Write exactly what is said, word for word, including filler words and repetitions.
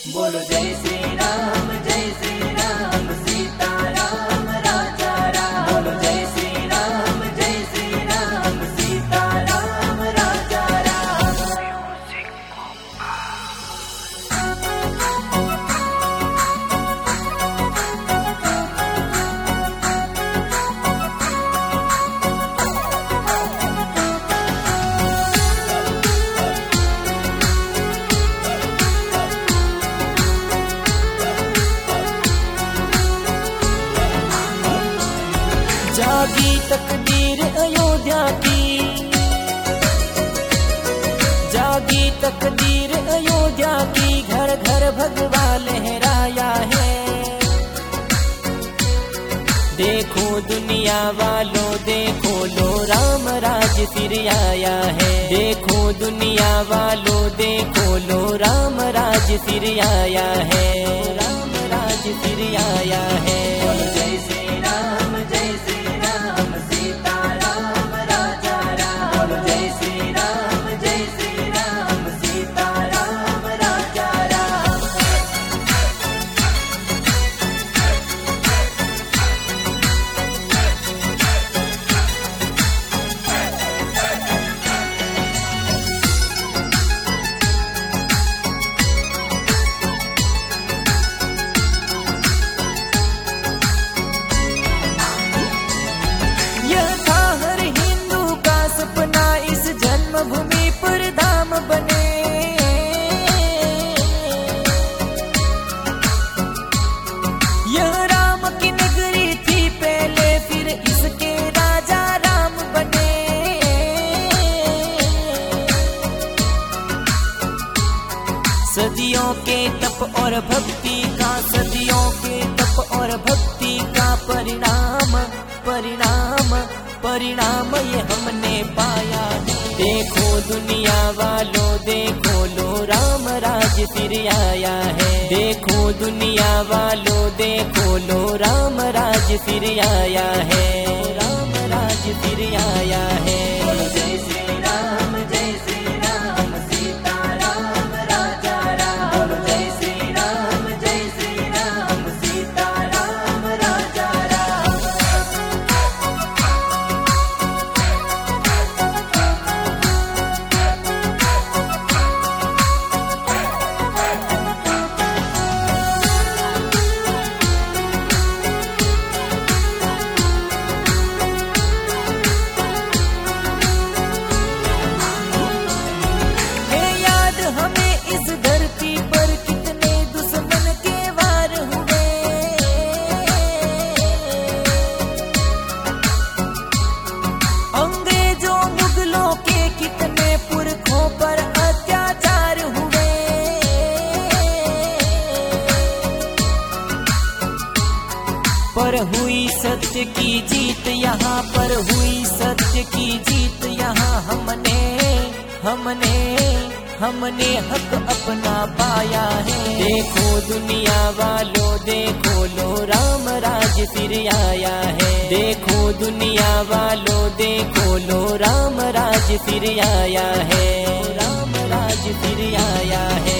बोलो जय श्री राम जय श्री राम सीता राम राजा राम। बोलो जय श्री राम जय श्री राम सीता राम राजा राम। जागी तकदीर अयोध्या की, जागी तकदीर अयोध्या की, घर घर भगवा लहराया है। देखो दुनिया वालों देखो लो राम राज फिर आया है। देखो दुनिया वालों देखो लो राम राज फिर आया है। राम राज फिर आया है। बोलो जय श्री राम जय श्री राम सीता राम राजा राम। बोलो जय श्री राम जय श्री राम सीता राम राजा राम। यह था हर हिंदू का सपना इस जन्मभूमि पर धाम बने। यह राम की नगरी थी पहले फिर इसके राजा राम बने। सदियों के तप और भक्ति का, सदियों के तप और भक्ति का परिणाम परिणाम परिणाम ये हमने पाया। देखो दुनिया वालों देखो लो राम राज फिर आया है। देखो दुनिया वालों देखो लो राम राज फिर आया है। राम राज फिर आया है। बोलो जय श्री राम जय श्री राम सीता राम राजा राम। बोलो जय श्री राम जय श्री राम सीता राम राजा राम। है याद हमें इस धरती पर कितने दुश्मन के वार हुए। अंग्रेजों मुगलों के कितने पुरखों पर अत्याचार हुए। पर हुई सत्य की जीत यहाँ, पर हुई सत्य की जीत यहाँ। हमने हमने हमने हक अपना पाया है। देखो दुनिया वालों देखो लो राम राज फिर आया है। देखो दुनिया वालों देखो लो राम राज फिर आया है। राम राज फिर आया है।